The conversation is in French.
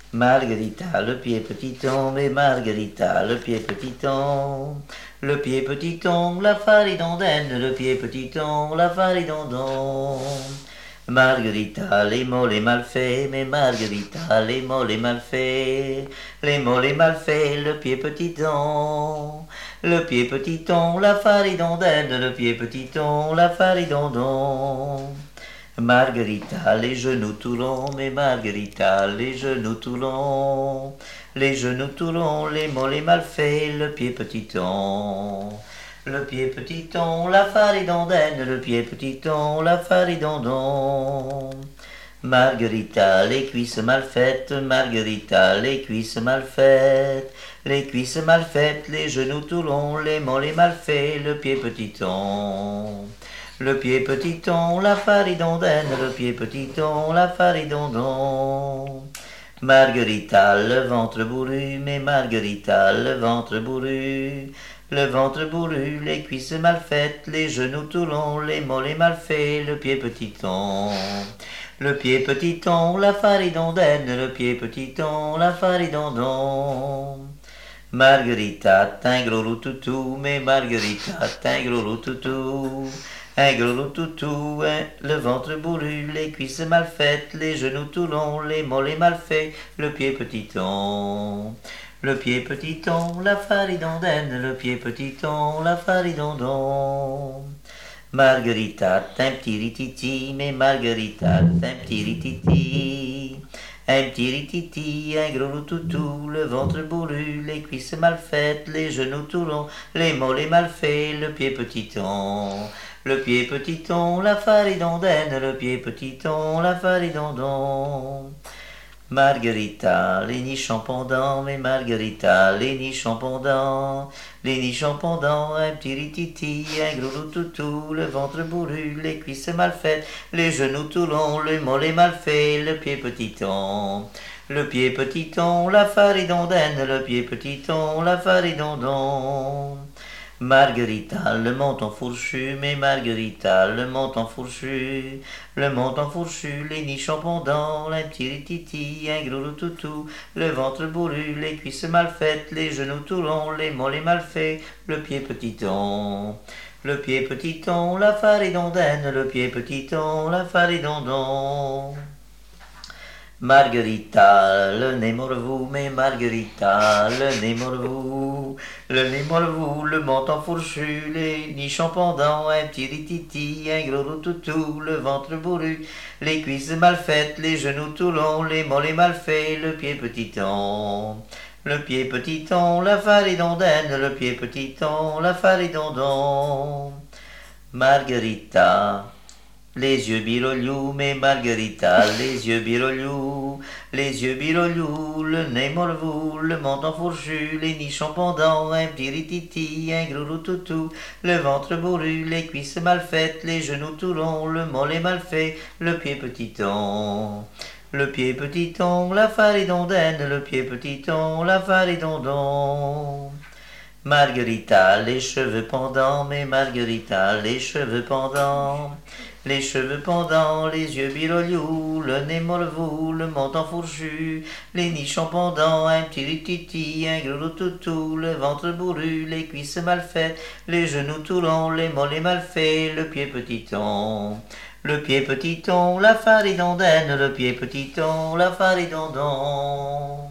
Margarita, le pied petit-on, mais Margarita, le pied petit-on. Le pied petit-on, la faridondaine, le pied petit-on, la faridondon. Margarita, les mots les mal faits, mais Margarita, les mots les mal faits. Les mots les mal faits, le pied petit-on. Le pied petit-on, la faridondaine, le pied petit-on, la faridondon. Margarita, les genoux tout longs, mais Margarita, les genoux tout longs. Les genoux tout longs, les mots les mal faits, le pied petit-on. Le pied petit-on, la faridondaine, le pied petit-on, la faridondon. Margarita, les cuisses mal faites, Margarita, les cuisses mal faites. Les cuisses mal faites, les genoux tout longs, les mollets mal faits, le pied petiton. Le pied petiton, la faridondaine, le pied petiton, la faridondon. Margarita, le ventre bourru, mais Margarita, le ventre bourru. Le ventre bourru, les cuisses mal faites, les genoux tout longs, les mollets mal faits, le pied petiton. Le pied petiton, la faridondaine, le pied petiton, la faridondon. Margarita, t'as un gros loup toutou, mais Margarita, t'as un gros loup toutou. Un gros loup toutou, le ventre bourru, les cuisses mal faites, les genoux tout longs, les mollets mal faits, le pied petiton. Le pied petiton, la faridondaine, le pied petiton, la faridondon. Margarita, t'as un petit rititi, mais Margarita, t'as un petit rititi. Un petit rititi, un gros loup toutou, le ventre bourru, les cuisses mal faites, les genoux tout longs, les mollets mal faits, le pied petiton. Le pied petiton, la faridondaine, le pied petiton, la faridondon. Margarita, les nichons pendants, mais Margarita, les nichons pendants. Les nichons pendants, un petit rititi, un gros loup toutou, le ventre bourru, les cuisses mal faites, les genoux tout longs, le mollet mal fait, le pied petiton. Le pied petiton, la faridondaine, le pied petiton, la faridondon. Margarita, le menton fourchu, mais Margarita, le menton fourchu, le menton fourchu, les nichons pendants, un petit rititi, un gros loup toutou, le ventre bourru, les cuisses mal faites, les genoux tout longs, les mollets mal faits, le pied petiton. Le pied petiton, la faridondaine, le pied petiton, la faridondon. Margarita, le nez morvou, mais Margarita, le nez morvou, le nez morvou, le menton fourchu, les nichons pendants, un petit rititi, un gros loup toutou, le ventre bourru, les cuisses mal faites, les genoux tout longs, les mollets mal faits, le pied petiton. Le pied petiton, la faridondaine, le pied petiton, la faridondon. Margarita. Les yeux biroliou, mais Margarita, les yeux biroliou, les yeux biroliou, le nez morvou, le menton fourchu, les nichons pendants, un petit rititi, un gros loup toutou, le ventre bourru, les cuisses mal faites, les genoux tout longs, le mollet mal fait, le pied petiton. Le pied petiton, la faridondaine, le pied petiton, la faridondon. Margarita, les cheveux pendants, mais Margarita, les cheveux pendants. Les cheveux pendants, les yeux biroliou, le nez morvou, le menton fourchu, les nichons pendants, un petit rititi, un gros loup toutou, le ventre bourru, les cuisses mal faites, les genoux tout longs, les mollets mal faits, le pied petiton. Le pied petiton, la faridondaine, le pied petiton, la faridondon.